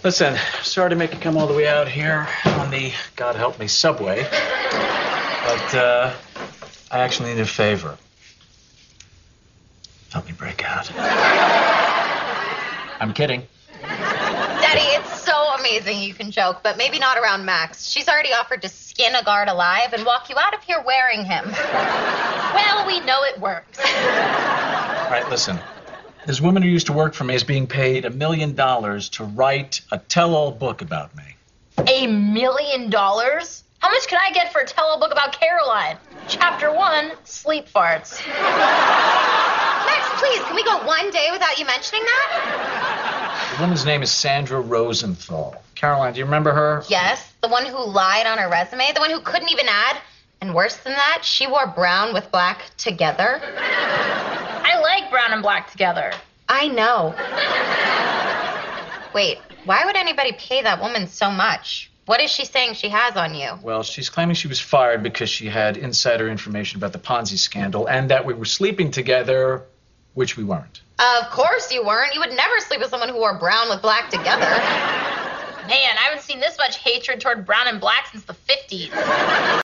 Listen, sorry to make you come all the way out here on the, God help me, subway. But I actually need a favor. Help me break out. I'm kidding. Daddy, it's so amazing you can joke, but maybe not around Max. She's already offered to skin a guard alive and walk you out of here wearing him. Well, we know it works. All right, listen. This woman who used to work for me is being paid $1 million to write a tell-all book about me. $1 million? How much can I get for a tell-all book about Caroline? Chapter 1, sleep farts. Max, please, can we go one day without you mentioning that? The woman's name is Sandra Rosenthal. Caroline, do you remember her? Yes, the one who lied on her resume, the one who couldn't even add. And worse than that, she wore brown with black together. I like brown and black together. I know. Wait, why would anybody pay that woman so much? What is she saying she has on you? Well, she's claiming she was fired because she had insider information about the Ponzi scandal and that we were sleeping together, which we weren't. Of course you weren't. You would never sleep with someone who wore brown with black together. Man, I haven't seen this much hatred toward brown and black since the 50s.